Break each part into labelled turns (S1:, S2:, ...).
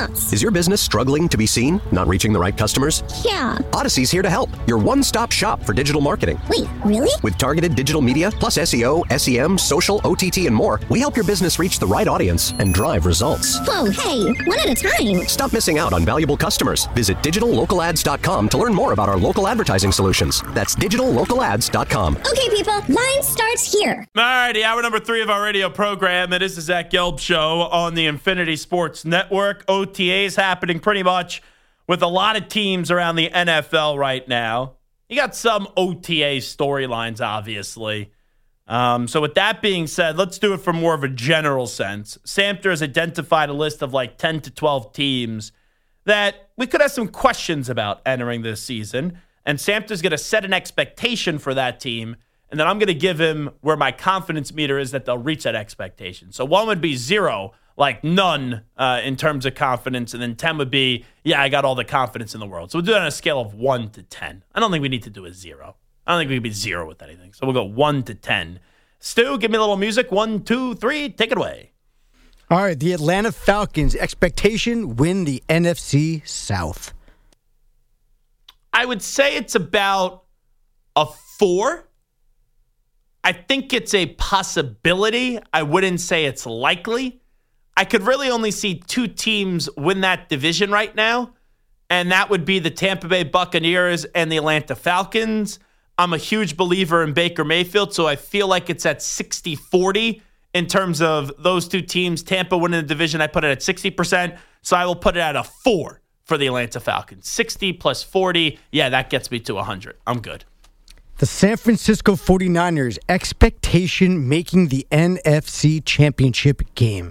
S1: nuts.
S2: Is your business struggling to be seen? Not reaching the right customers?
S1: Yeah.
S2: Odyssey's here to help. Your one-stop shop for digital marketing.
S1: Wait, really?
S2: With targeted digital media, plus SEO, SEM, social, OTT, and more, we help your business reach the right audience and drive results.
S1: Whoa, hey, one at a time.
S2: Stop missing out on valuable customers. Visit digitallocalads.com to learn more about our local advertising solutions. That's digitallocalads.com.
S1: Okay, people, line starts here.
S3: All righty, hour number 3 of our radio program. It is the Zach Gelb Show on the Infinity Sports Network. OTAs happening pretty much with a lot of teams around the NFL right now. You got some OTA storylines, obviously. So with that being said, let's do it from more of a general sense. Samter has identified a list of like 10 to 12 teams that we could have some questions about entering this season. And Samter's going to set an expectation for that team. And then I'm going to give him where my confidence meter is that they'll reach that expectation. So 1 would be 0, like none in terms of confidence. And then 10 would be, yeah, I got all the confidence in the world. So we'll do that on a scale of 1 to 10. I don't think we need to do a 0. I don't think we can be 0 with anything. So we'll go 1 to 10. Stu, give me a little music. 1, 2, 3, take it away.
S4: All right, the Atlanta Falcons, expectation, win the NFC South.
S3: I would say it's about a 4. I think it's a possibility. I wouldn't say it's likely. I could really only see 2 teams win that division right now, and that would be the Tampa Bay Buccaneers and the Atlanta Falcons. I'm a huge believer in Baker Mayfield, so I feel like it's at 60-40 in terms of those 2 teams. Tampa winning the division, I put it at 60%, so I will put it at a 4 for the Atlanta Falcons. 60 plus 40, yeah, that gets me to 100. I'm good.
S4: The San Francisco 49ers, expectation making the NFC Championship game.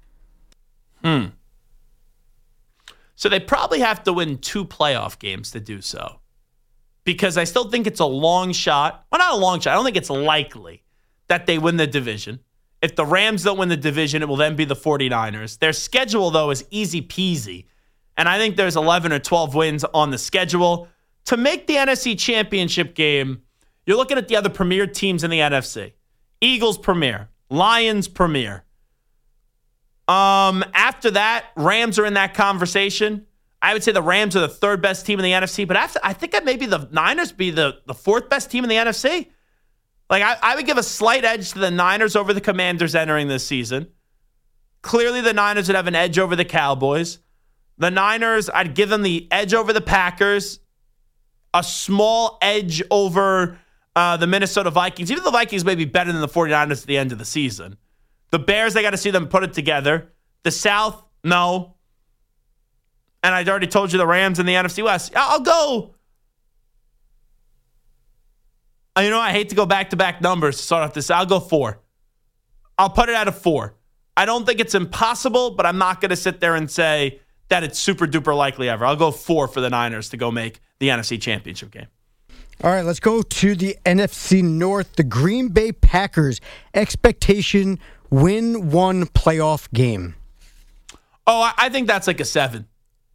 S3: So they probably have to win 2 playoff games to do so. Because I still think it's a long shot. Well, not a long shot. I don't think it's likely that they win the division. If the Rams don't win the division, it will then be the 49ers. Their schedule, though, is easy peasy. And I think there's 11 or 12 wins on the schedule. To make the NFC Championship game, you're looking at the other premier teams in the NFC. Eagles premier. Lions premier. After that, Rams are in that conversation. I would say the Rams are the 3rd best team in the NFC. But I think that maybe the Niners be the 4th best team in the NFC. Like, I would give a slight edge to the Niners over the Commanders entering this season. Clearly, the Niners would have an edge over the Cowboys. The Niners, I'd give them the edge over the Packers. A small edge over the Minnesota Vikings. Even the Vikings may be better than the 49ers at the end of the season. The Bears, I got to see them put it together. The South, no. And I'd already told you the Rams and the NFC West. I'll go. You know, I hate to go back-to-back numbers to start off this. I'll go 4. I'll put it at a 4. I don't think it's impossible, but I'm not going to sit there and say that it's super-duper likely ever. I'll go 4 for the Niners to go make the NFC Championship game.
S4: All right, let's go to the NFC North. The Green Bay Packers, expectation, win 1 playoff game.
S3: Oh, I think that's like a 7.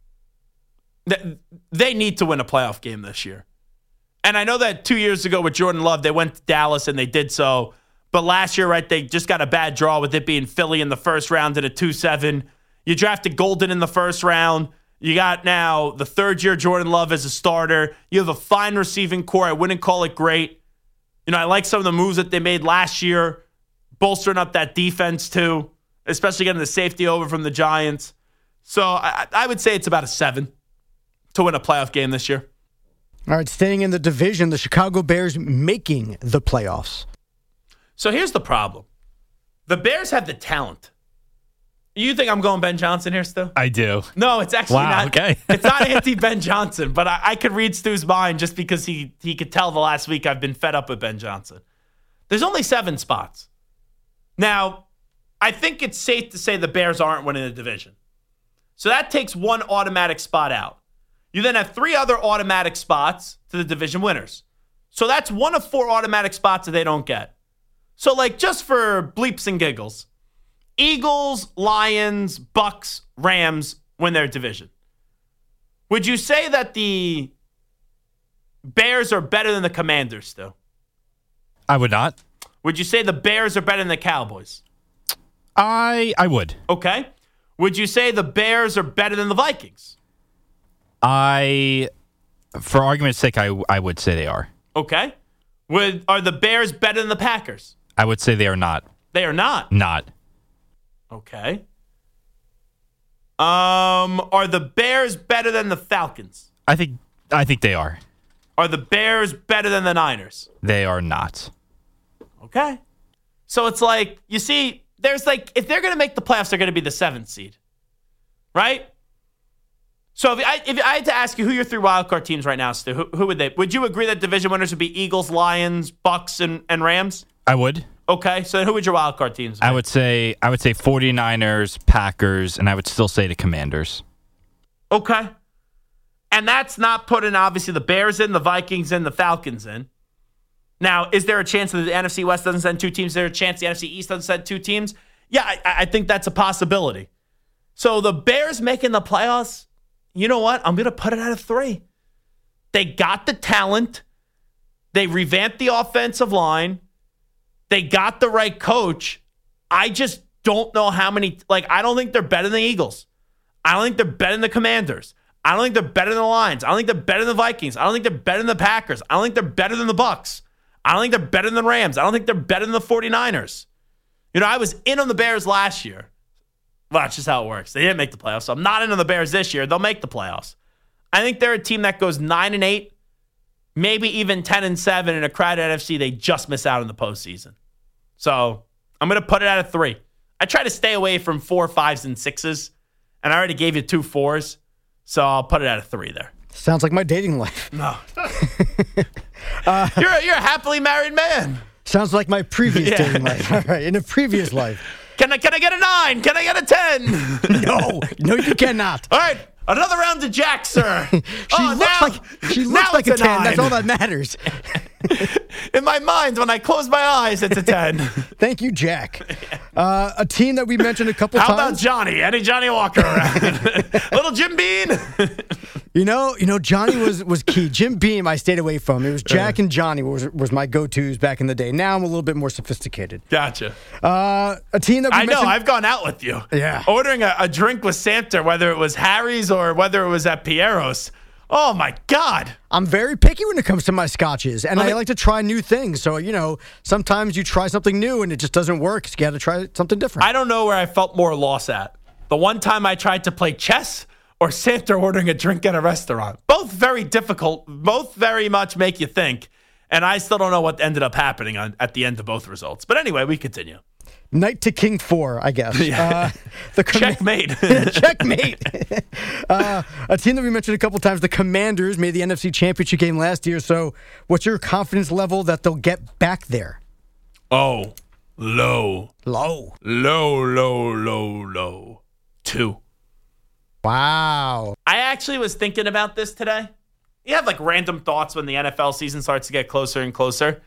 S3: They need to win a playoff game this year. And I know that 2 years ago with Jordan Love, they went to Dallas and they did so. But last year, right, they just got a bad draw with it being Philly in the first round at a 2-7. You drafted Golden in the first round. You got now the 3rd year Jordan Love as a starter. You have a fine receiving core. I wouldn't call it great. You know, I like some of the moves that they made last year, bolstering up that defense too, especially getting the safety over from the Giants. So I would say it's about a 7 to win a playoff game this year.
S4: All right, staying in the division, the Chicago Bears making the playoffs.
S3: So here's the problem. The Bears have the talent. You think I'm going Ben Johnson here, Stu?
S5: I do.
S3: No, it's actually not.
S5: Okay.
S3: It's not anti-Ben Johnson, but I could read Stu's mind just because he could tell the last week I've been fed up with Ben Johnson. There's only 7 spots. Now, I think it's safe to say the Bears aren't winning the division. So that takes 1 automatic spot out. You then have 3 other automatic spots to the division winners. So that's 1 of 4 automatic spots that they don't get. So, like, just for bleeps and giggles, Eagles, Lions, Bucks, Rams win their division. Would you say that the Bears are better than the Commanders still?
S5: I would not.
S3: Would you say the Bears are better than the Cowboys?
S5: I would.
S3: Okay. would you say the Bears are better than the Vikings?
S5: For argument's sake, I would say they are.
S3: Okay. Are the Bears better than the Packers?
S5: I would say they are not.
S3: They are not.
S5: Not.
S3: Okay. Are the Bears better than the Falcons?
S5: I think they are.
S3: Are the Bears better than the Niners?
S5: They are not.
S3: Okay. So it's like, you see, there's like, if they're going to make the playoffs, they're going to be the 7th seed. Right? So if I had to ask you who your 3 wildcard teams right now, Stu, who would they? Would you agree that division winners would be Eagles, Lions, Bucks, and Rams?
S5: I would.
S3: Okay, so then who would your wildcard teams be?
S5: I would say 49ers, Packers, and I would still say the Commanders.
S3: Okay. And that's not putting, obviously, the Bears in, the Vikings in, the Falcons in. Now, is there a chance that the NFC West doesn't send 2 teams? Is there a chance the NFC East doesn't send 2 teams? Yeah, I think that's a possibility. So the Bears making the playoffs, you know what? I'm going to put it at a 3. They got the talent. They revamped the offensive line. They got the right coach. I just don't know how many. I don't think they're better than the Eagles. I don't think they're better than the Commanders. I don't think they're better than the Lions. I don't think they're better than the Vikings. I don't think they're better than the Packers. I don't think they're better than the Bucks. I don't think they're better than the Rams. I don't think they're better than the 49ers. I was in on the Bears last year. Well, that's just how it works. They didn't make the playoffs, so I'm not in on the Bears this year. They'll make the playoffs. I think they're a team that goes 9-8, maybe even 10-7 in a crowded NFC. They just miss out in the postseason. So I'm going to put it at a 3. I try to stay away from 4, 5s, and 6s, and I already gave you 2 4s, so I'll put it at a 3 there.
S4: Sounds like my dating life.
S3: No. You're a happily married man.
S4: Sounds like my previous dating life. All right, in a previous life.
S3: Can I get a 9? Can I get a 10?
S4: No, you cannot.
S3: All right, another round to Jack, sir.
S4: She looks like a 10. 9. That's all that matters.
S3: In my mind, when I close my eyes, it's a 10.
S4: Thank you, Jack. A team that we mentioned a couple times.
S3: How about Johnny? Any Johnny Walker around? Little Jim Beam?
S4: You know, Johnny was key. Jim Beam, I stayed away from. It was Jack and Johnny was my go-tos back in the day. Now I'm a little bit more sophisticated.
S3: Gotcha.
S4: A team that we mentioned.
S3: I know. I've gone out with you.
S4: Yeah.
S3: Ordering a drink with Santa, whether it was Harry's or whether it was at Piero's. Oh, my God.
S4: I'm very picky when it comes to my scotches, and I like to try new things. So, sometimes you try something new and it just doesn't work. So you got to try something different.
S3: I don't know where I felt more loss at. The one time I tried to play chess or Santa ordering a drink at a restaurant. Both very difficult. Both very much make you think. And I still don't know what ended up happening at the end of both results. But anyway, we continue.
S4: Knight to King 4, I guess.
S3: Yeah. Checkmate.
S4: Checkmate. A team that we mentioned a couple times, the Commanders, made the NFC Championship game last year. So what's your confidence level that they'll get back there?
S3: Oh, low.
S4: Low.
S3: 2.
S4: Wow.
S3: I actually was thinking about this today. You have random thoughts when the NFL season starts to get closer and closer.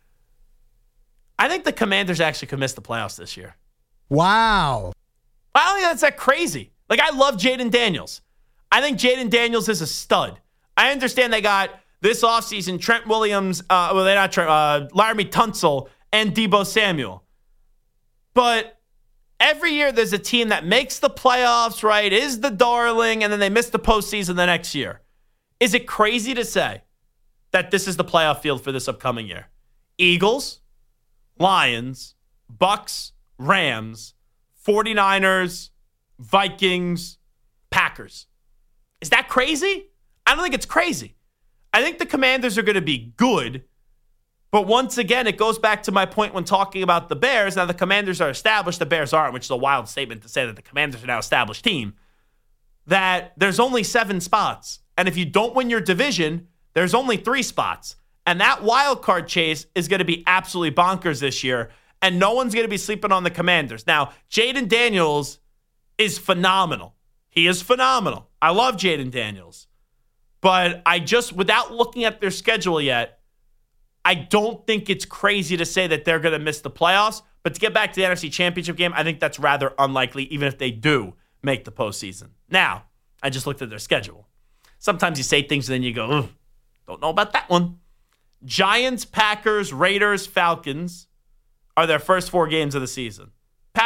S3: I think the Commanders actually could miss the playoffs this year.
S4: Wow.
S3: I don't think that's that crazy. I love Jaden Daniels. I think Jaden Daniels is a stud. I understand they got this offseason Trent Williams, Laramie Tunsil, and Deebo Samuel. But every year there's a team that makes the playoffs, right, is the darling, and then they miss the postseason the next year. Is it crazy to say that this is the playoff field for this upcoming year? Eagles, Lions, Bucks, Rams, 49ers, Vikings, Packers. Is that crazy? I don't think it's crazy. I think the Commanders are going to be good. But once again, it goes back to my point when talking about the Bears. Now, the Commanders are established. The Bears aren't, which is a wild statement to say that the Commanders are now an established team. That there's only 7 spots. And if you don't win your division, there's only 3 spots. And that wild card chase is going to be absolutely bonkers this year. And no one's going to be sleeping on the Commanders. Now, Jaden Daniels is phenomenal. He is phenomenal. I love Jaden Daniels. But without looking at their schedule yet, I don't think it's crazy to say that they're going to miss the playoffs. But to get back to the NFC Championship game, I think that's rather unlikely, even if they do make the postseason. Now, I just looked at their schedule. Sometimes you say things and then you go, don't know about that one. Giants, Packers, Raiders, Falcons are their first 4 games of the season.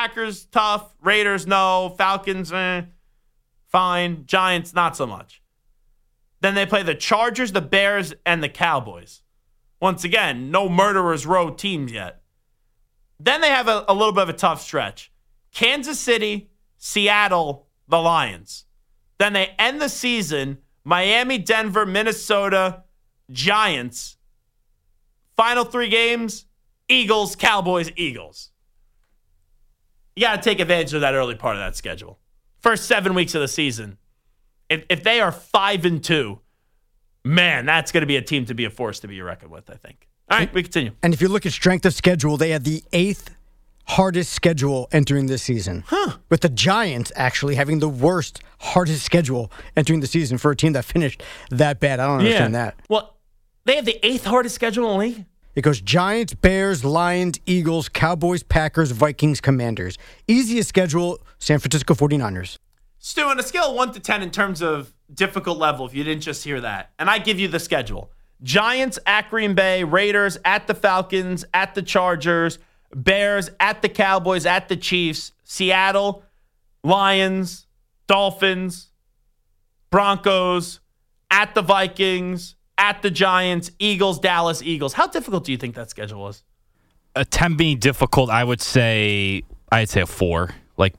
S3: Packers, tough. Raiders, no. Falcons, fine. Giants, not so much. Then they play the Chargers, the Bears, and the Cowboys. Once again, no murderer's row teams yet. Then they have a little bit of a tough stretch. Kansas City, Seattle, the Lions. Then they end the season, Miami, Denver, Minnesota, Giants. Final 3 games, Eagles, Cowboys, Eagles. You got to take advantage of that early part of that schedule. First 7 weeks of the season. If they are 5-2, man, that's going to be a team to be a force to be reckoned with, I think. All right, we continue.
S4: And if you look at strength of schedule, they had the 8th hardest schedule entering this season. With the Giants actually having the worst, hardest schedule entering the season for a team that finished that bad. I don't understand that.
S3: Well, they have the 8th hardest schedule in the league?
S4: It goes Giants, Bears, Lions, Eagles, Cowboys, Packers, Vikings, Commanders. Easiest schedule, San Francisco 49ers.
S3: Stu, on a scale of 1 to 10 in terms of difficult level, if you didn't just hear that, and I give you the schedule. Giants at Green Bay, Raiders at the Falcons, at the Chargers, Bears at the Cowboys, at the Chiefs, Seattle, Lions, Dolphins, Broncos, at the Vikings, at the Giants, Eagles, Dallas, Eagles. How difficult do you think that schedule was?
S5: A 10 being difficult, I'd say a 4.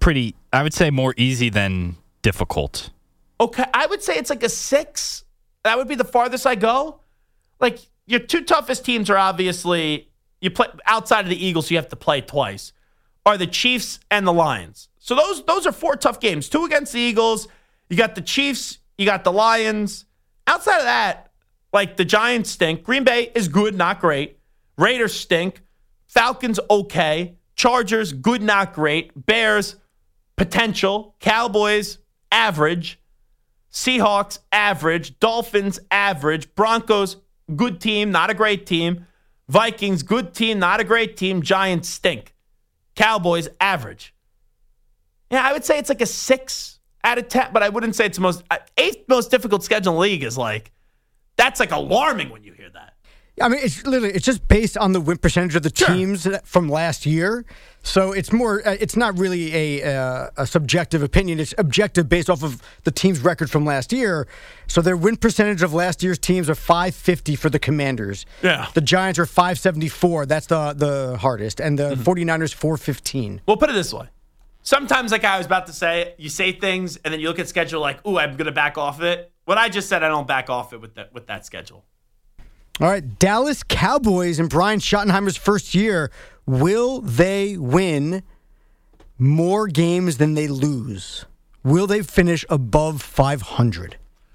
S5: I would say more easy than difficult.
S3: Okay, I would say it's like a 6. That would be the farthest I go. Like, your 2 toughest teams are obviously, you play outside of the Eagles, you have to play twice, are the Chiefs and the Lions. So those are 4 tough games. 2 against the Eagles. You got the Chiefs. You got the Lions. Outside of that, like, the Giants stink. Green Bay is good, not great. Raiders stink. Falcons, okay. Chargers, good, not great. Bears, potential. Cowboys, average. Seahawks, average. Dolphins, average. Broncos, good team, not a great team. Vikings, good team, not a great team. Giants stink. Cowboys, average. Yeah, I would say it's like a 6 out of 10, but I wouldn't say it's the 8th most difficult schedule in the league is like, that's like alarming when you hear that.
S4: I mean, it's just based on the win percentage of the teams from last year. So it's more, it's not really a subjective opinion. It's objective based off of the team's record from last year. So their win percentage of last year's teams are .550 for the Commanders.
S3: Yeah.
S4: The Giants are .574. That's the hardest. And the 49ers .415.
S3: Well, put it this way. Sometimes, like I was about to say, you say things and then you look at schedule like, ooh, I'm going to back off of it. What I just said, I don't back off it with that schedule.
S4: All right, Dallas Cowboys in Brian Schottenheimer's first year. Will they win more games than they lose? Will they finish above 500?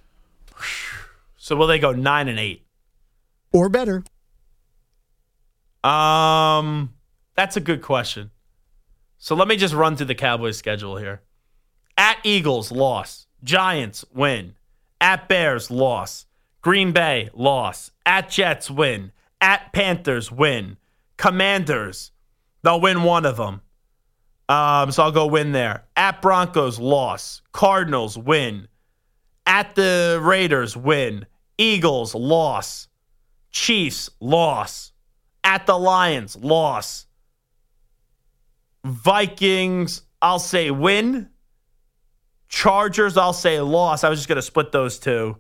S3: So will they go 9-8?
S4: Or better?
S3: That's a good question. So let me just run through the Cowboys schedule here. At Eagles, loss. Giants, win. At Bears, loss. Green Bay, loss. At Jets, win. At Panthers, win. Commanders, they'll win one of them. So I'll go win there. At Broncos, loss. Cardinals, win. At the Raiders, win. Eagles, loss. Chiefs, loss. At the Lions, loss. Vikings, I'll say win. Chargers, I'll say loss. I was just going to split those two.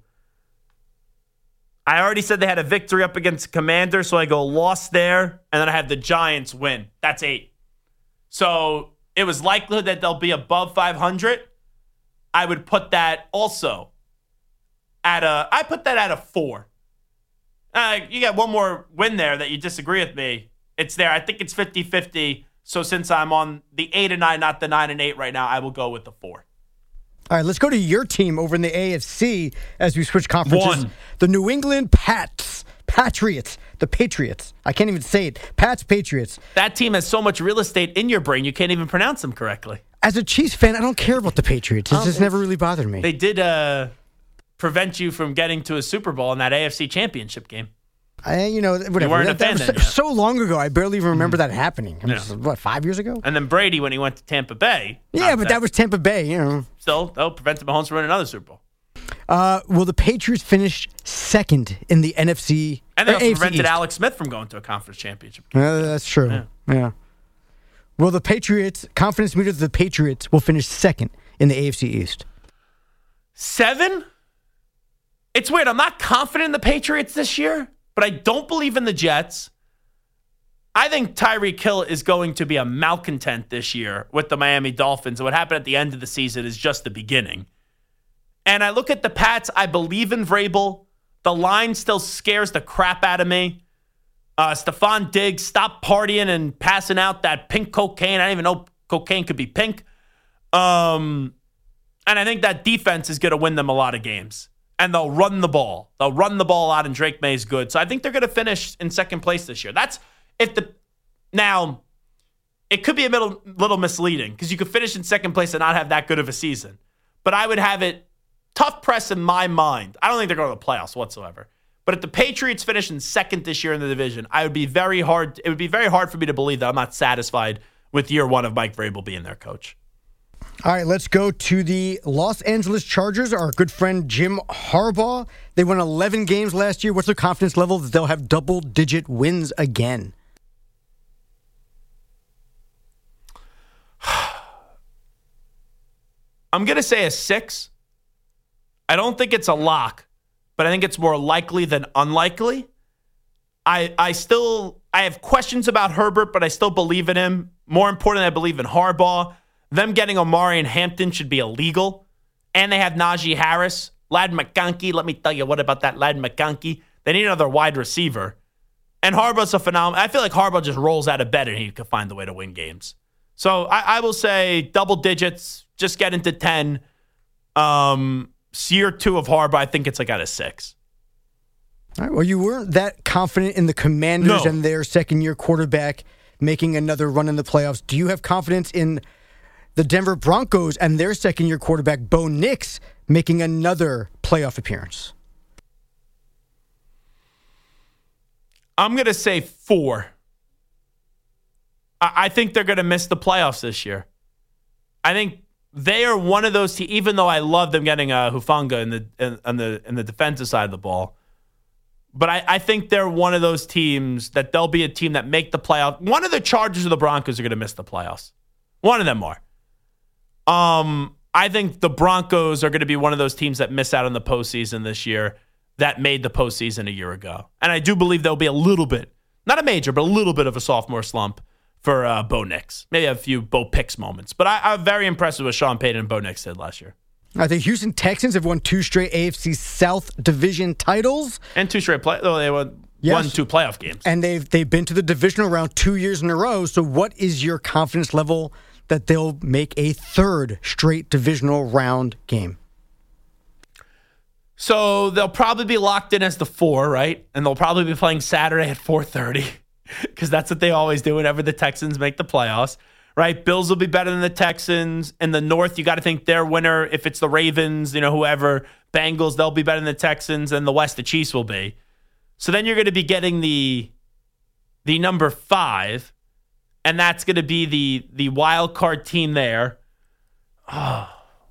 S3: I already said they had a victory up against Commanders, so I go loss there, and then I have the Giants win. That's 8. So it was likelihood that they'll be above 500. I would put that also at a 4. You got one more win there that you disagree with me. It's there. I think it's 50-50. So since I'm on the 8-9, not the 9-8 right now, I will go with the 4.
S4: All right, let's go to your team over in the AFC as we switch conferences.
S3: 1.
S4: The New England Patriots. The Patriots. I can't even say it. Patriots.
S3: That team has so much real estate in your brain, you can't even pronounce them correctly.
S4: As a Chiefs fan, I don't care about the Patriots. It's just never really bothered me.
S3: They did prevent you from getting to a Super Bowl in that AFC Championship game.
S4: Whatever.
S3: You weren't a fan then, yeah.
S4: So long ago, I barely even remember that happening. It was, what, 5 years ago?
S3: And then Brady, when he went to Tampa Bay.
S4: Yeah, but that was Tampa Bay, you know.
S3: Still, prevented Mahomes from winning another Super Bowl.
S4: Will the Patriots finish second in the NFC?
S3: And they also
S4: AFC
S3: prevented
S4: East?
S3: Alex Smith from going to a conference championship game.
S4: That's true. Yeah. Well, the Patriots, confidence meter of the Patriots will finish second in the AFC East.
S3: 7? It's weird. I'm not confident in the Patriots this year, but I don't believe in the Jets. I think Tyreek Hill is going to be a malcontent this year with the Miami Dolphins. And what happened at the end of the season is just the beginning. And I look at the Pats. I believe in Vrabel. The line still scares the crap out of me. Stephon Diggs, stop partying and passing out that pink cocaine. I didn't even know cocaine could be pink. And I think that defense is going to win them a lot of games. And they'll run the ball. They'll run the ball out, and Drake May's good. So I think they're going to finish in second place this year. Now, it could be a little misleading because you could finish in second place and not have that good of a season. But I would have it tough press in my mind. I don't think they're going to the playoffs whatsoever. But if the Patriots finish in second this year in the division, it would be very hard for me to believe that I'm not satisfied with year one of Mike Vrabel being their coach.
S4: All right, let's go to the Los Angeles Chargers. Our good friend Jim Harbaugh. They won 11 games last year. What's their confidence level that they'll have double-digit wins again?
S3: I'm going to say a 6. I don't think it's a lock, but I think it's more likely than unlikely. I have questions about Herbert, but I still believe in him. More importantly, I believe in Harbaugh. Them getting Omari and Hampton should be illegal. And they have Najee Harris. Ladd McConkey, let me tell you what about that Ladd McConkey. They need another wide receiver. And Harbaugh's a phenomenal. I feel like Harbaugh just rolls out of bed and he could find the way to win games. So I will say double digits, just get into 10. Year 2 of Harbaugh, I think it's like at a 6.
S4: All right, well, you weren't that confident in the Commanders
S3: No.
S4: and their second-year quarterback making another run in the playoffs. Do you have confidence in the Denver Broncos and their second-year quarterback, Bo Nix, making another playoff appearance?
S3: I'm going to say 4. I think they're going to miss the playoffs this year. I think they are one of those teams, even though I love them getting Hufanga in the defensive side of the ball. But I think they're one of those teams that they'll be a team that make the playoffs. One of the Chargers or the Broncos are going to miss the playoffs. One of them are. I think the Broncos are going to be one of those teams that miss out on the postseason this year that made the postseason a year ago. And I do believe there'll be a little bit, not a major, but a little bit of a sophomore slump for Bo Nix. Maybe a few Bo Picks moments. But I'm very impressed with what Sean Payton and Bo Nix did last year.
S4: I think Houston Texans have won 2 straight AFC South Division titles.
S3: And 2 straight they won 2 playoff games.
S4: And they've been to the divisional round 2 years in a row. So what is your confidence level that they'll make a 3rd straight divisional round game?
S3: So they'll probably be locked in as the 4, right? And they'll probably be playing Saturday at 4:30 because that's what they always do whenever the Texans make the playoffs, right? Bills will be better than the Texans. In the North, you got to think their winner, if it's the Ravens, whoever, Bengals, they'll be better than the Texans. And the West, the Chiefs will be. So then you're going to be getting the number 5, and that's going to be the wild card team there. Oh.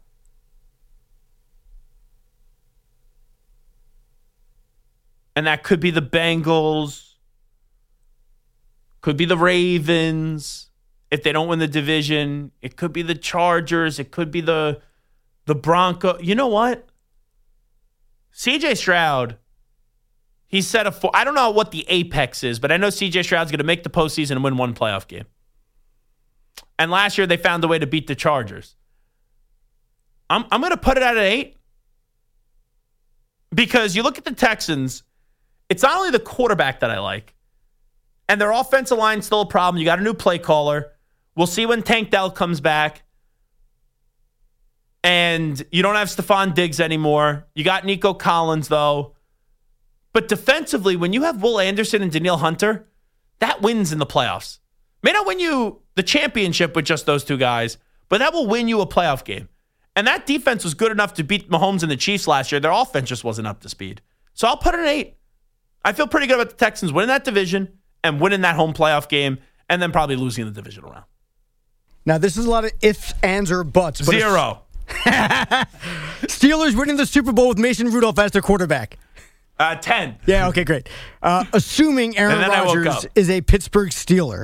S3: And that could be the Bengals, could be the Ravens. If they don't win the division, it could be the Chargers. It could be the Broncos. You know what? CJ Stroud, he set a 4. I don't know what the apex is, but I know CJ Stroud's going to make the postseason and win 1 playoff game. And last year they found a way to beat the Chargers. I'm going to put it at an 8 because you look at the Texans. It's not only the quarterback that I like, and their offensive line is still a problem. You got a new play caller. We'll see when Tank Dell comes back. And you don't have Stephon Diggs anymore. You got Nico Collins, though. But defensively, when you have Will Anderson and Danielle Hunter, that wins in the playoffs. May not win you the championship with just those 2 guys, but that will win you a playoff game. And that defense was good enough to beat Mahomes and the Chiefs last year. Their offense just wasn't up to speed. So I'll put it an 8. I feel pretty good about the Texans winning that division and winning that home playoff game and then probably losing the divisional round.
S4: Now, this is a lot of ifs, ands, or buts. But
S3: 0.
S4: Steelers winning the Super Bowl with Mason Rudolph as their quarterback.
S3: 10.
S4: Yeah, okay, great. Assuming Aaron Rodgers is a Pittsburgh Steeler,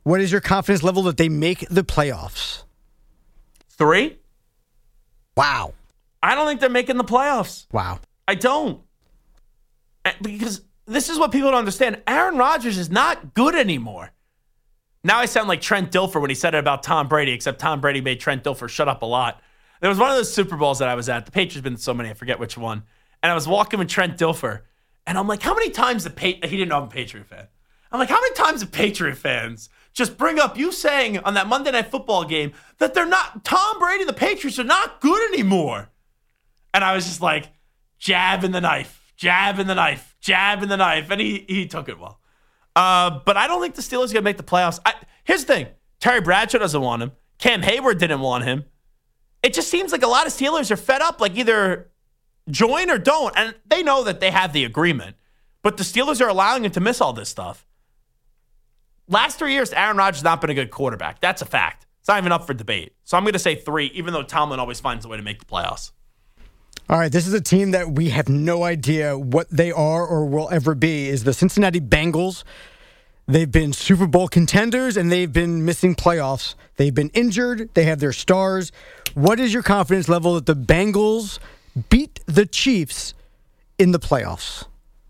S4: What is your confidence level that they make the playoffs?
S3: 3.
S4: Wow.
S3: I don't think they're making the playoffs.
S4: Wow.
S3: I don't. Because this is what people don't understand. Aaron Rodgers is not good anymore. Now I sound like Trent Dilfer when he said it about Tom Brady, except Tom Brady made Trent Dilfer shut up a lot. There was one of those Super Bowls that I was at. The Patriots have been so many, I forget which one. And I was walking with Trent Dilfer, and I'm like, how many times he didn't know I'm a Patriot fan. I'm like, how many times have Patriot fans just bring up you saying on that Monday Night Football game that they're not, Tom Brady and the Patriots are not good anymore? And I was just like, jab in the knife, jab in the knife, jab in the knife. And he took it well. But I don't think the Steelers are going to make the playoffs. Here's the thing. Terry Bradshaw doesn't want him. Cam Hayward didn't want him. It just seems like a lot of Steelers are fed up, like either join or don't. And they know that they have the agreement. But the Steelers are allowing him to miss all this stuff. Last 3 years, Aaron Rodgers has not been a good quarterback. That's a fact. It's not even up for debate. So I'm going to say 3, even though Tomlin always finds a way to make the playoffs.
S4: All right, this is a team that we have no idea what they are or will ever be, is the Cincinnati Bengals. They've been Super Bowl contenders, and they've been missing playoffs. They've been injured. They have their stars. What is your confidence level that the Bengals beat the Chiefs in the playoffs?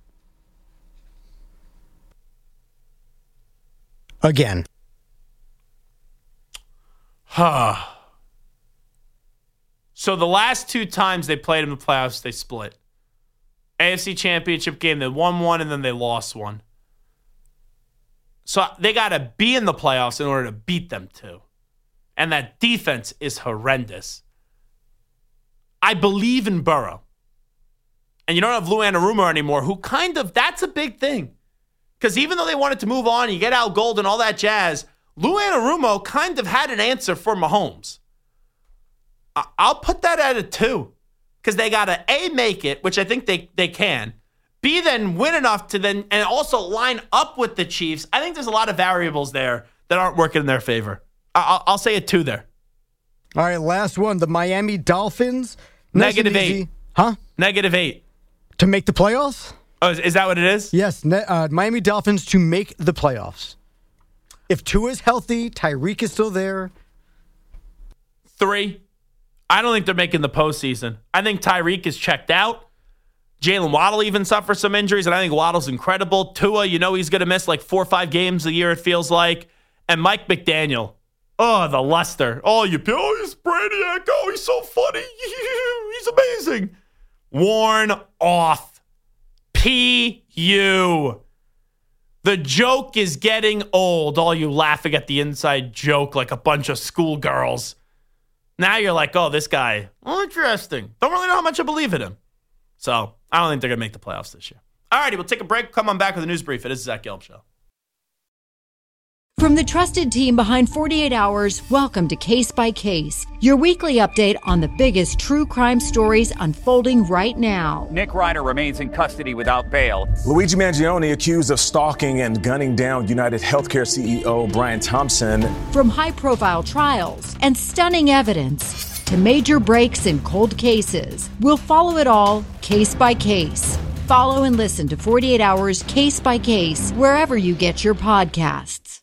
S4: Again.
S3: So the last 2 times they played in the playoffs, they split. AFC Championship game, they won one, and then they lost one. So they got to be in the playoffs in order to beat them too. And that defense is horrendous. I believe in Burrow. And you don't have Lou Anarumo anymore, who that's a big thing. Because even though they wanted to move on, you get Al Gold and all that jazz, Lou Anarumo kind of had an answer for Mahomes. I'll put that at a 2. Because they got to, A, make it, which I think they can. B, then win enough to then, and also line up with the Chiefs. I think there's a lot of variables there that aren't working in their favor. I'll say a 2 there.
S4: All right, last one. The Miami Dolphins.
S3: -8.
S4: Huh?
S3: -8.
S4: To make the playoffs?
S3: Oh, is that what it is?
S4: Yes, Miami Dolphins to make the playoffs. If Tua is healthy, Tyreek is still there.
S3: 3. I don't think they're making the postseason. I think Tyreek is checked out. Jalen Waddle even suffers some injuries, and I think Waddle's incredible. Tua, he's going to miss like 4 or 5 games a year, it feels like. And Mike McDaniel. Oh, the luster. Oh, he's Brainiac. Oh, he's so funny. He's amazing. Worn off. P.U. The joke is getting old. All you laughing at the inside joke like a bunch of schoolgirls. Now you're like, oh, this guy, interesting. Don't really know how much I believe in him. So I don't think they're going to make the playoffs this year. All righty, we'll take a break. Come on back with a news brief. It is the Zach Gelb Show.
S6: From the trusted team behind 48 Hours, welcome to Case by Case, your weekly update on the biggest true crime stories unfolding right now.
S7: Nick Ryder remains in custody without bail.
S8: Luigi Mangione accused of stalking and gunning down United Healthcare CEO Brian Thompson.
S6: From high-profile trials and stunning evidence to major breaks in cold cases, we'll follow it all case by case. Follow and listen to 48 Hours Case by Case wherever you get your podcasts.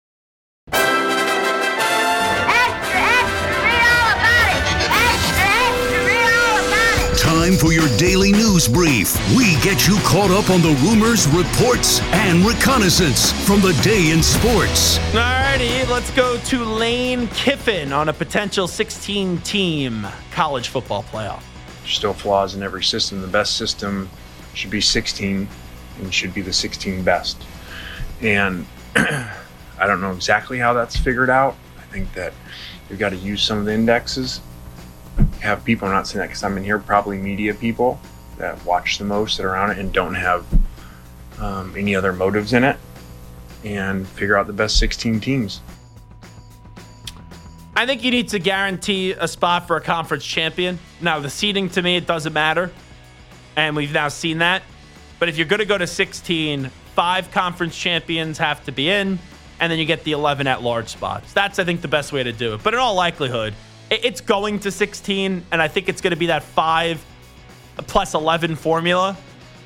S9: Time for your daily news brief. We get you caught up on the rumors, reports, and reconnaissance from the day in sports.
S3: Alrighty, let's go to Lane Kiffin on a potential 16-team college football playoff.
S10: There's still flaws in every system. The best system should be 16 and should be the 16 best. And I don't know exactly how that's figured out. I think that you've got to use some of the indexes. Have people, I'm not saying that because I'm in here, probably media people that watch the most, that are on it and don't have any other motives in it, and figure out the best 16 teams.
S3: I think you need to guarantee a spot for a conference champion. Now, the seeding, to me, it doesn't matter, and we've now seen that. But if you're going to go to 16, 5 conference champions have to be in, and then you get the 11 at-large spots. That's, I think, the best way to do it. But in all likelihood, it's going to 16, and I think it's going to be that 5 plus 11 formula.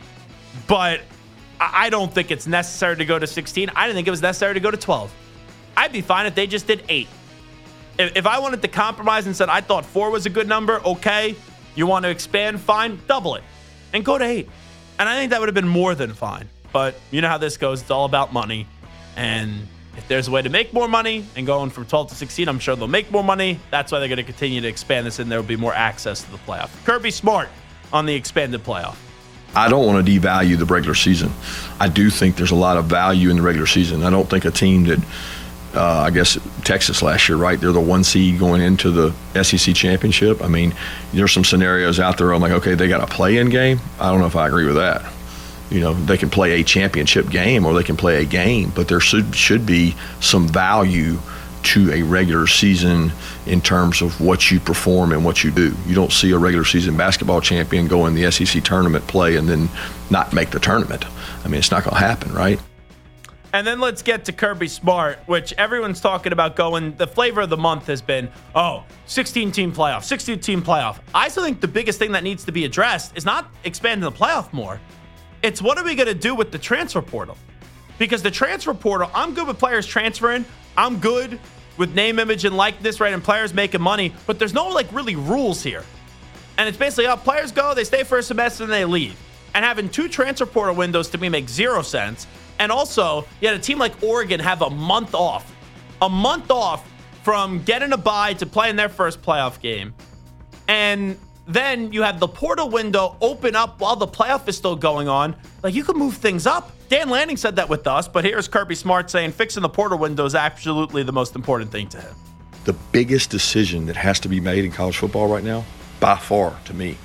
S3: But I don't think it's necessary to go to 16. I didn't think it was necessary to go to 12. I'd be fine if they just did 8. If I wanted to compromise and said I thought 4 was a good number, okay. You want to expand, fine, double it and go to 8. And I think that would have been more than fine. But you know how this goes. It's all about money. And if there's a way to make more money and going from 12 to 16, I'm sure they'll make more money. That's why they're going to continue to expand this, and there will be more access to the playoff. Kirby Smart on the expanded playoff.
S11: I don't want to devalue the regular season. I do think there's a lot of value in the regular season. I don't think a team that, I guess Texas last year, right? They're the 1 seed going into the SEC championship. I mean, there's some scenarios out there. I'm like, okay, they got a play-in game. I don't know if I agree with that. You know, they can play a championship game or they can play a game, but there should be some value to a regular season in terms of what you perform and what you do. You don't see a regular season basketball champion go in the SEC tournament, play, and then not make the tournament. I mean, it's not going to happen, right?
S3: And then let's get to Kirby Smart, which everyone's talking about going. The flavor of the month has been, 16-team playoff, 16-team playoff. I still think the biggest thing that needs to be addressed is not expanding the playoff more. It's what are we going to do with the transfer portal? Because the transfer portal, I'm good with players transferring. I'm good with name, image, and likeness, right? And players making money. But there's no, really rules here. And it's basically, players go, they stay for a semester, and they leave. And having 2 transfer portal windows to me makes 0 sense. And also, you had a team like Oregon have a month off. A month off from getting a bye to playing their first playoff game. And then you have the portal window open up while the playoff is still going on. You can move things up. Dan Lanning said that with us, but here's Kirby Smart saying fixing the portal window is absolutely the most important thing to him.
S11: The biggest decision that has to be made in college football right now, by far, to me,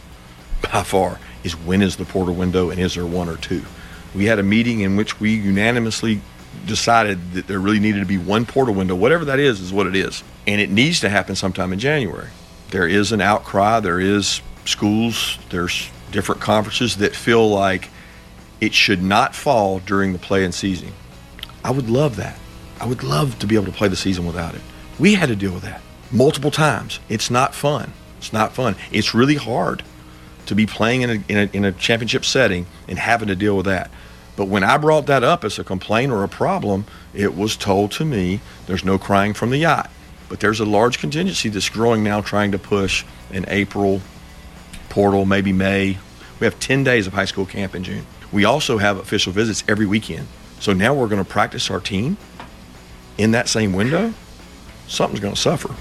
S11: is when is the portal window and is there 1 or 2? We had a meeting in which we unanimously decided that there really needed to be 1 portal window. Whatever that is what it is. And it needs to happen sometime in January. There is an outcry. There is schools. There's different conferences that feel like it should not fall during the play-in season. I would love that. I would love to be able to play the season without it. We had to deal with that multiple times. It's not fun. It's not fun. It's really hard to be playing in a championship setting and having to deal with that. But when I brought that up as a complaint or a problem, it was told to me there's no crying from the yacht. But there's a large contingency that's growing now trying to push an April portal, maybe May. We have 10 days of high school camp in June. We also have official visits every weekend. So now we're going to practice our team in that same window. Something's going to suffer.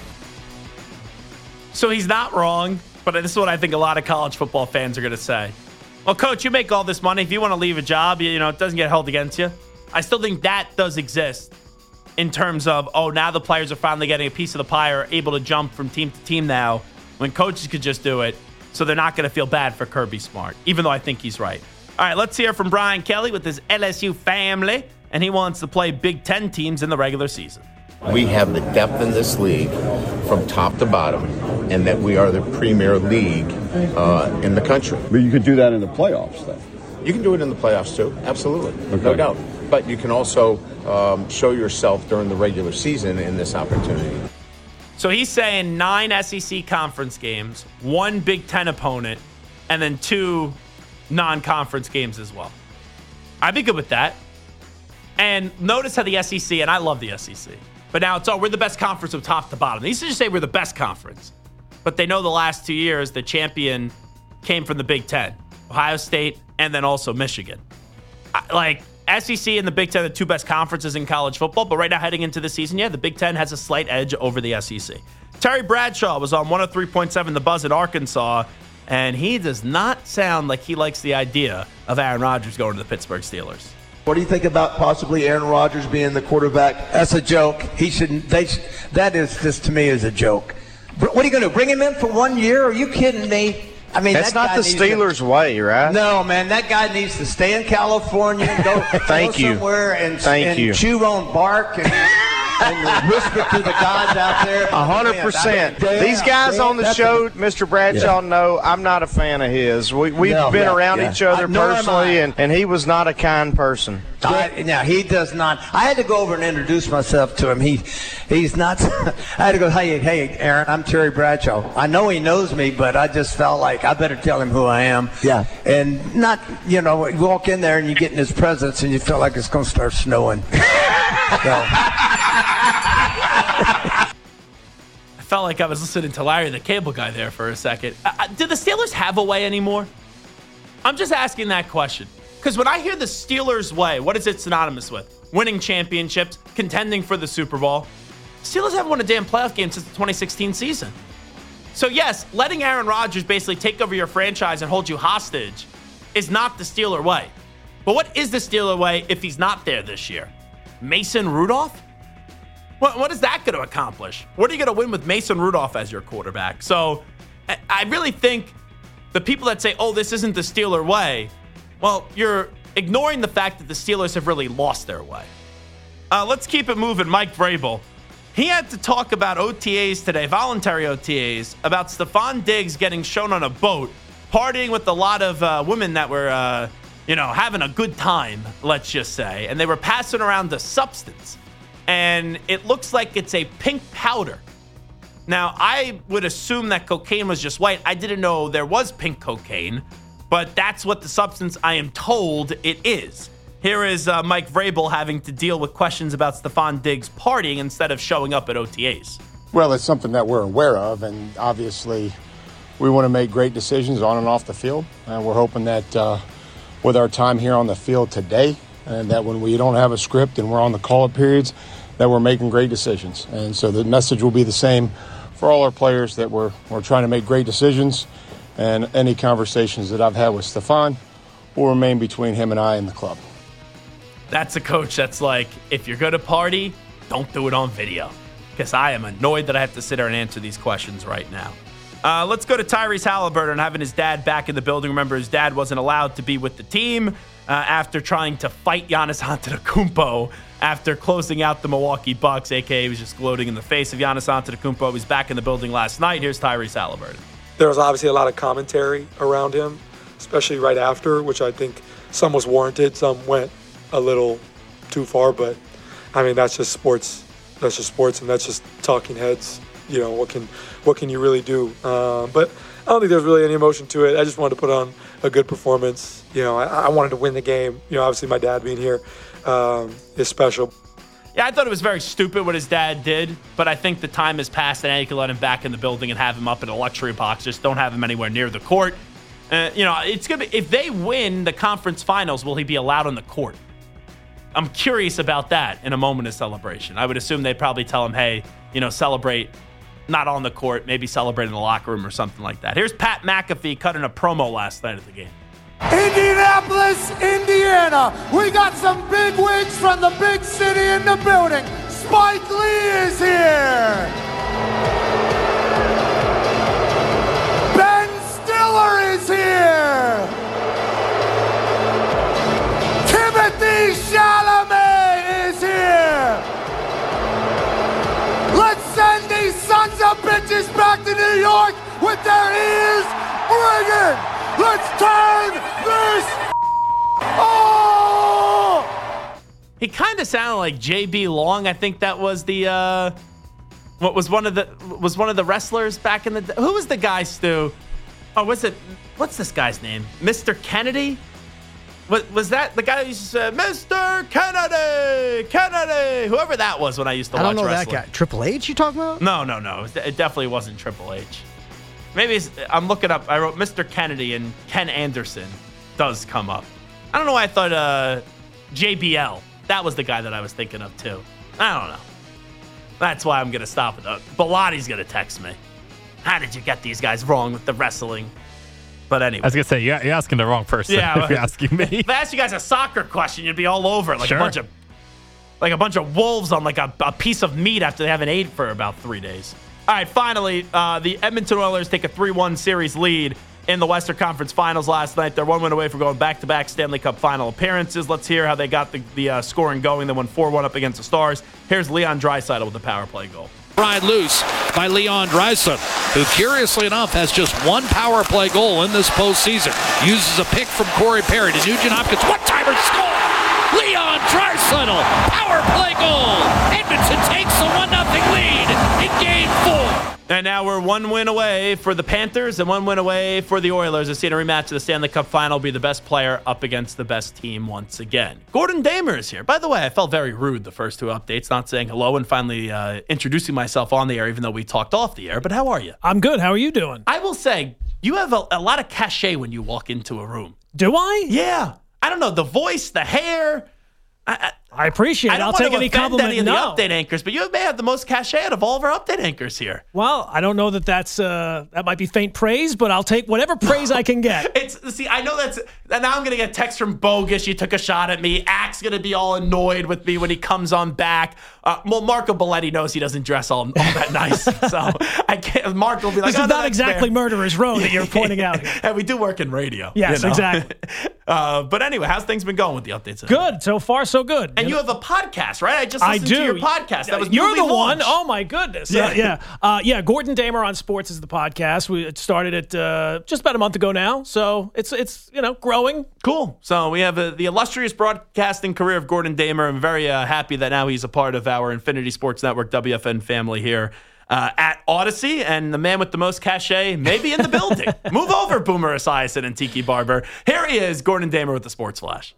S3: So he's not wrong, but this is what I think a lot of college football fans are going to say. Well, Coach, you make all this money. If you want to leave a job, it doesn't get held against you. I still think that does exist. In terms of, now the players are finally getting a piece of the pie or able to jump from team to team now when coaches could just do it. So they're not going to feel bad for Kirby Smart, even though I think he's right. All right, let's hear from Brian Kelly with his LSU family, and he wants to play Big Ten teams in the regular season.
S12: We have the depth in this league from top to bottom, and that we are the premier league in the country.
S13: But you could do that in the playoffs, though.
S12: You can do it in the playoffs, too. Absolutely. Okay. No doubt. But you can also show yourself during the regular season in this opportunity.
S3: So he's saying 9 SEC conference games, 1 Big Ten opponent, and then 2 non-conference games as well. I'd be good with that. And notice how the SEC, and I love the SEC, but now it's we're the best conference from top to bottom. They used to just say we're the best conference. But they know the last 2 years the champion came from the Big Ten, Ohio State, and then also Michigan. SEC and the Big Ten are the 2 best conferences in college football, but right now heading into the season, the Big Ten has a slight edge over the SEC. Terry Bradshaw was on 103.7 The Buzz in Arkansas, and he does not sound like he likes the idea of Aaron Rodgers going to the Pittsburgh Steelers.
S14: What do you think about possibly Aaron Rodgers being the quarterback? That's a joke. He shouldn't. That is just, to me, is a joke. What are you going to do? Bring him in for 1 year? Are you kidding me? I mean,
S15: that's not the Steelers' way, right?
S14: No, man, that guy needs to stay in California and go, somewhere and chew on bark and whisper to the gods out there.
S15: 100%. These guys on the show, Mr. Bradshaw, know I'm not a fan of his. We've been around each other personally, and he was not a kind person.
S14: Now, he does not. I had to go over and introduce myself to him. He's not. I had to go, hey, Aaron, I'm Terry Bradshaw. I know he knows me, but I just felt like I better tell him who I am.
S15: Yeah.
S14: And not, you walk in there and you get in his presence and you feel like it's going to start snowing.
S3: felt like I was listening to Larry the Cable Guy there for a second. Do the Steelers have a way anymore? I'm just asking that question. Because when I hear the Steelers way, what is it synonymous with? Winning championships, contending for the Super Bowl. Steelers haven't won a damn playoff game since the 2016 season. So yes, letting Aaron Rodgers basically take over your franchise and hold you hostage is not the Steeler way. But what is the Steeler way if he's not there this year? Mason Rudolph? What is that going to accomplish? What are you going to win with Mason Rudolph as your quarterback? So I really think the people that say, oh, this isn't the Steeler way, well, you're ignoring the fact that the Steelers have really lost their way. Let's keep it moving. Mike Vrabel. He had to talk about OTAs today, voluntary OTAs, about Stephon Diggs getting shown on a boat, partying with a lot of women that were, having a good time, let's just say. And they were passing around the substance. And it looks like it's a pink powder. Now, I would assume that cocaine was just white. I didn't know there was pink cocaine, but that's what the substance I am told it is. Here is Mike Vrabel having to deal with questions about Stephon Diggs partying instead of showing up at OTAs.
S12: Well, it's something that we're aware of, and obviously we want to make great decisions on and off the field. And we're hoping that with our time here on the field today, and that when we don't have a script and we're on the call-up periods, that we're making great decisions. And so the message will be the same for all our players, that we're trying to make great decisions, and any conversations that I've had with Stephon will remain between him and I and the club.
S3: That's a coach that's like, if you're going to party, don't do it on video. Because I am annoyed that I have to sit there and answer these questions right now. Let's go to Tyrese Halliburton having his dad back in the building. Remember, his dad wasn't allowed to be with the team after trying to fight Giannis Antetokounmpo after closing out the Milwaukee Bucks, a.k.a. he was just gloating in the face of Giannis Antetokounmpo. He was back in the building last night. Here's Tyrese Halliburton.
S16: There was obviously a lot of commentary around him, especially right after, which I think some was warranted. Some went a little too far, but I mean, that's just sports. That's just sports, and that's just talking heads. You know, what can you really do? But I don't think there's really any emotion to it. I just wanted to put on a good performance. You know, I wanted to win the game. You know, obviously my dad being here is special.
S3: Yeah, I thought it was very stupid what his dad did, but I think the time has passed and you can let him back in the building and have him up in a luxury box. Just don't have him anywhere near the court. It's gonna be, if they win the conference finals, will he be allowed on the court? I'm curious about that in a moment of celebration. I would assume they'd probably tell him, hey, celebrate not on the court, maybe celebrate in the locker room or something like that. Here's Pat McAfee cutting a promo last night at the game.
S17: Indianapolis, Indiana. We got some big wigs from the big city in the building. Spike Lee is here. Ben Stiller is here. Timothy Chalamet is here. Let's send these sons of bitches back to New York with their ears ringing. Let's turn this oh!
S3: He kind of sounded like JB Long. I think that was the was one of the wrestlers back in the day. Who was the guy, Stu? Oh, what's this guy's name? Mr. Kennedy? Was that the guy who used to say, Mr. Kennedy, whoever that was when I used to watch wrestling. I don't know that guy.
S4: Triple H you talking about?
S3: No. It definitely wasn't Triple H. Maybe I'm looking up. I wrote Mr. Kennedy and Ken Anderson does come up. I don't know why I thought JBL. That was the guy that I was thinking of too. I don't know. That's why I'm going to stop it. Bilatti's going to text me. How did you get these guys wrong with the wrestling? But anyway.
S5: I was going to say, you're asking the wrong person if you're asking me.
S3: If I asked you guys a soccer question, you'd be all over it. Like a bunch of wolves on like a piece of meat after they haven't ate for about 3 days. All right, finally, the Edmonton Oilers take a 3-1 series lead in the Western Conference Finals last night. They're 1 win away from going back-to-back Stanley Cup final appearances. Let's hear how they got the scoring going. They won 4-1 up against the Stars. Here's Leon Draisaitl with the power play goal.
S18: Ride loose by Leon Draisaitl, who curiously enough has just one power play goal in this postseason. Uses a pick from Corey Perry to Nugent Hopkins. One-timer score! Leon Draisaitl, power play goal! Edmonton takes a 1-0 lead in Game 4.
S3: And now we're 1 win away for the Panthers and 1 win away for the Oilers. We've seen a rematch of the Stanley Cup Final be the best player up against the best team once again. Gordon Damer is here. By the way, I felt very rude the first 2 updates, not saying hello and finally introducing myself on the air, even though we talked off the air. But how are you?
S19: I'm good. How are you doing?
S3: I will say, you have a lot of cachet when you walk into a room.
S19: Do I?
S3: Yeah. I don't know, the voice, the hair.
S19: I appreciate it. I'll take any compliment.
S3: Any of the update anchors, but you may have the most cachet out of all of our update anchors here.
S19: Well, I don't know that might be faint praise, but I'll take whatever praise I can get.
S3: I know now I'm going to get text from Bogus. You took a shot at me. Ack's going to be all annoyed with me when he comes on back. Marco Belletti knows he doesn't dress all that nice, so I can't. Marco will be like,
S19: "This is not exactly Murderer's Row that you're pointing out."
S3: And we do work in radio.
S19: Yes, exactly.
S3: But anyway, how's things been going with the updates?
S19: Good. So far, so good.
S3: And you have a podcast, right? I just listened to your podcast. That was
S19: You're the
S3: launched.
S19: one. Oh my goodness.
S3: Yeah.
S19: Gordon Damer on Sports is the podcast. We started it just about a month ago now, so it's growing.
S3: Cool. So we have the illustrious broadcasting career of Gordon Damer. I'm very happy that now he's a part of our Infinity Sports Network WFN family here at Odyssey, and the man with the most cachet maybe in the building. Move over, Boomer Esiason and Tiki Barber. Here he is, Gordon Damer with the Sports Flash.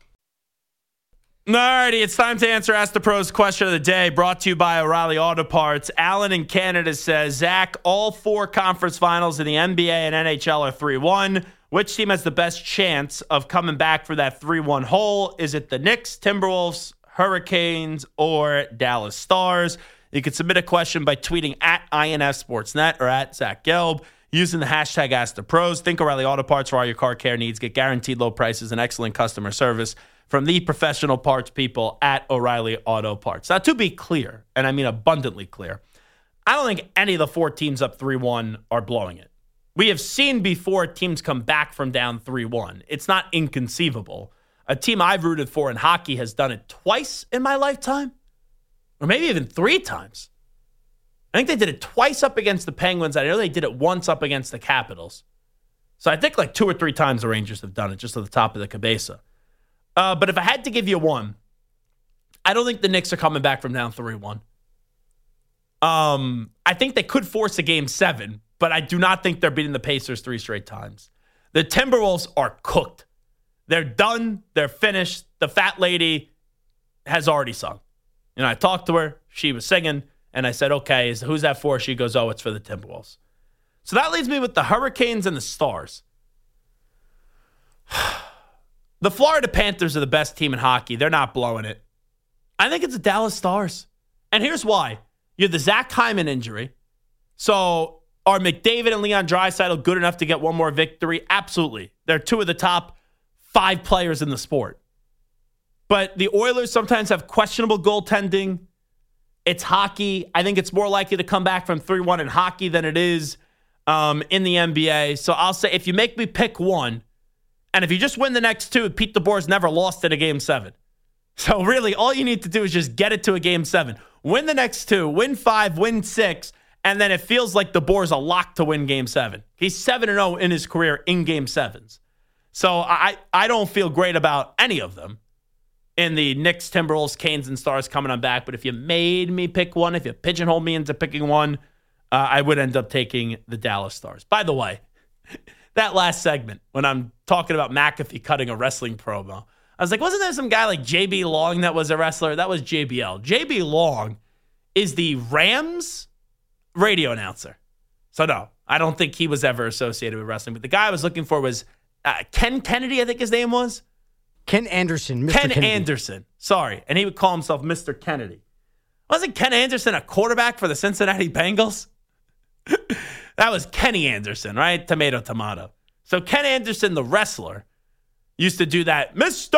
S3: Alrighty, it's time to answer Ask the Pros question of the day, brought to you by O'Reilly Auto Parts. Alan in Canada says, Zach, all 4 conference finals in the NBA and NHL are 3-1. Which team has the best chance of coming back for that 3-1 hole? Is it the Knicks, Timberwolves, Hurricanes, or Dallas Stars? You can submit a question by tweeting at INF Sportsnet or at Zach Gelb using the hashtag #AskThePros. Think O'Reilly Auto Parts for all your car care needs. Get guaranteed low prices and excellent customer service from the professional parts people at O'Reilly Auto Parts. Now, to be clear, and I mean abundantly clear, I don't think any of the 4 teams up 3-1 are blowing it. We have seen before teams come back from down 3-1. It's not inconceivable. A team I've rooted for in hockey has done it twice in my lifetime, or maybe even 3 times. I think they did it twice up against the Penguins. I know they did it once up against the Capitals. So I think like 2 or 3 times the Rangers have done it, just at the top of the cabeza. But if I had to give you one, I don't think the Knicks are coming back from down 3-1. I think they could force a Game 7, but I do not think they're beating the Pacers 3 straight times. The Timberwolves are cooked. They're done. They're finished. The fat lady has already sung. I talked to her. She was singing, and I said, okay, who's that for? She goes, oh, it's for the Timberwolves. So that leaves me with the Hurricanes and the Stars. The Florida Panthers are the best team in hockey. They're not blowing it. I think it's the Dallas Stars. And here's why. You have the Zach Hyman injury. So are McDavid and Leon Draisaitl good enough to get one more victory? Absolutely. They're 2 of the top 5 players in the sport. But the Oilers sometimes have questionable goaltending. It's hockey. I think it's more likely to come back from 3-1 in hockey than it is in the NBA. So I'll say if you make me pick one, and if you just win the next 2, Pete DeBoer's never lost in a Game 7. So really, all you need to do is just get it to a Game 7. Win the next 2, win 5, win 6, and then it feels like DeBoer's a lock to win Game 7. He's 7-0 in his career in Game 7s. So I don't feel great about any of them in the Knicks, Timberwolves, Canes, and Stars coming on back. But if you made me pick one, if you pigeonholed me into picking one, I would end up taking the Dallas Stars. By the way, that last segment, when I'm talking about McAfee cutting a wrestling promo, I was like, wasn't there some guy like JB Long that was a wrestler? That was JBL. JB Long is the Rams radio announcer. So no, I don't think he was ever associated with wrestling. But the guy I was looking for was Ken Kennedy, I think his name was.
S4: Ken Anderson.
S3: Ken Anderson. Sorry. And he would call himself Mr. Kennedy. Wasn't Ken Anderson a quarterback for the Cincinnati Bengals? That was Kenny Anderson, right? Tomato, tomato. So Ken Anderson, the wrestler, used to do that, Mr.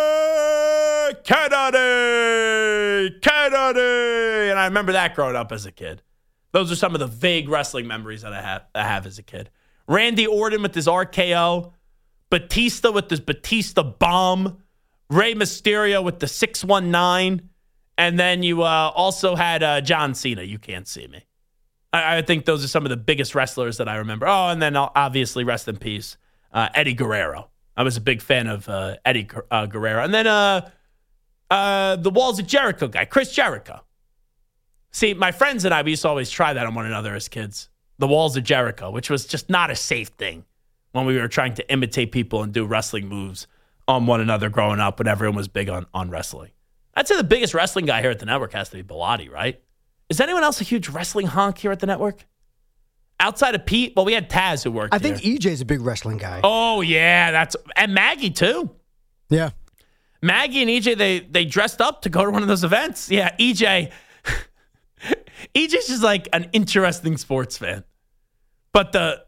S3: Kennedy, Kennedy. And I remember that growing up as a kid. Those are some of the vague wrestling memories that I have as a kid. Randy Orton with his RKO. Batista with his Batista bomb. Rey Mysterio with the 619. And then you also had John Cena. You can't see me. I think those are some of the biggest wrestlers that I remember. Oh, and then obviously, rest in peace, Eddie Guerrero. I was a big fan of Eddie Guerrero. And then the Walls of Jericho guy, Chris Jericho. See, my friends and I, we used to always try that on one another as kids. the walls of Jericho, which was just not a safe thing when we were trying to imitate people and do wrestling moves on one another growing up when everyone was big on wrestling. I'd say the biggest wrestling guy here at the network has to be Bilotti, right? Is anyone else a huge wrestling honk here at the network? Outside of Pete, well, we had Taz who worked
S4: I think EJ's a big wrestling guy.
S3: Oh, yeah. And Maggie, too.
S4: Yeah.
S3: Maggie and EJ, they dressed up to go to one of those events. Yeah, EJ's just like an interesting sports fan. But the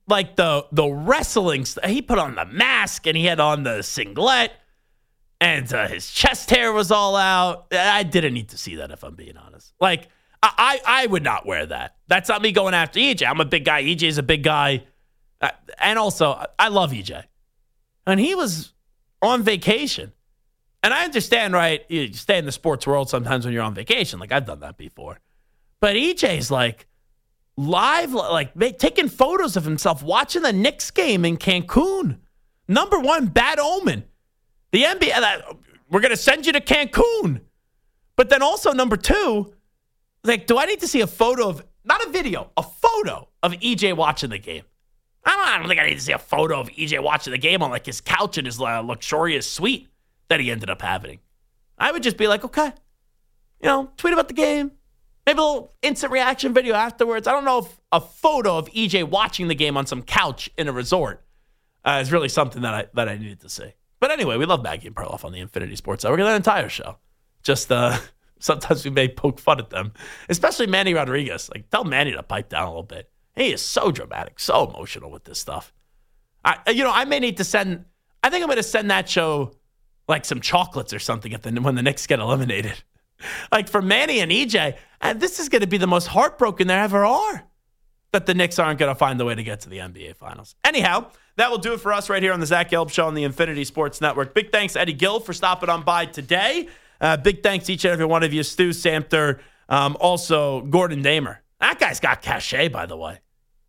S3: wrestling, he put on the mask and he had on the singlet and his chest hair was all out. I didn't need to see that, if I'm being honest. Like, I would not wear that. That's not me going after EJ. I'm a big guy. EJ's a big guy. And also, I love EJ. And he was on vacation. And I understand, right? You stay in the sports world sometimes when you're on vacation. Like, I've done that before. But EJ's like live, like taking photos of himself watching the Knicks game in Cancun. Number one, bad omen. The NBA, we're going to send you to Cancun. But then also, number two, like, do I need to see a photo of, not a video, a photo of EJ watching the game? I don't think I need to see a photo of EJ watching the game on like his couch in his luxurious suite that he ended up having. I would just be like, okay, tweet about the game. Maybe a little instant reaction video afterwards. I don't know if a photo of EJ watching the game on some couch in a resort is really something that I needed to see. But anyway, we love Maggie and Perloff on the Infinity Sports Network. That entire show. Just sometimes we may poke fun at them, especially Manny Rodriguez. Like, tell Manny to pipe down a little bit. He is so dramatic, so emotional with this stuff. I may need to send. I think I'm going to send that show like some chocolates or something when the Knicks get eliminated. Like, for Manny and EJ, this is going to be the most heartbroken there ever are, that the Knicks aren't going to find the way to get to the NBA Finals. Anyhow, that will do it for us right here on the Zach Gelb Show on the Infinity Sports Network. Big thanks to Eddie Gill for stopping on by today. Big thanks to each and every one of you, Stu Samter, also Gordon Damer. That guy's got cachet, by the way.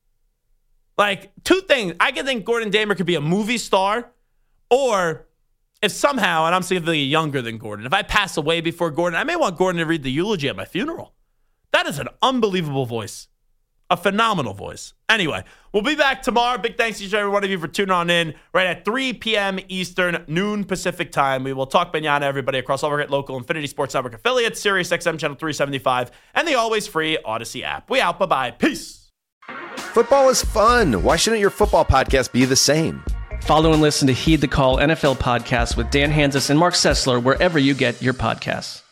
S3: Like, two things. I can think Gordon Damer could be a movie star, or if somehow, and I'm significantly younger than Gordon, if I pass away before Gordon, I may want Gordon to read the eulogy at my funeral. That is an unbelievable voice. A phenomenal voice. Anyway, we'll be back tomorrow. Big thanks to each and every one of you for tuning on in right at 3 p.m. Eastern, noon Pacific time. We will talk mañana, everybody, across all our local Infinity Sports Network affiliates, Sirius XM Channel 375, and the always free Odyssey app. We out. Bye-bye. Peace.
S20: Football is fun. Why shouldn't your football podcast be the same?
S21: Follow and listen to Heed the Call NFL podcast with Dan Hanzus and Mark Sessler wherever you get your podcasts.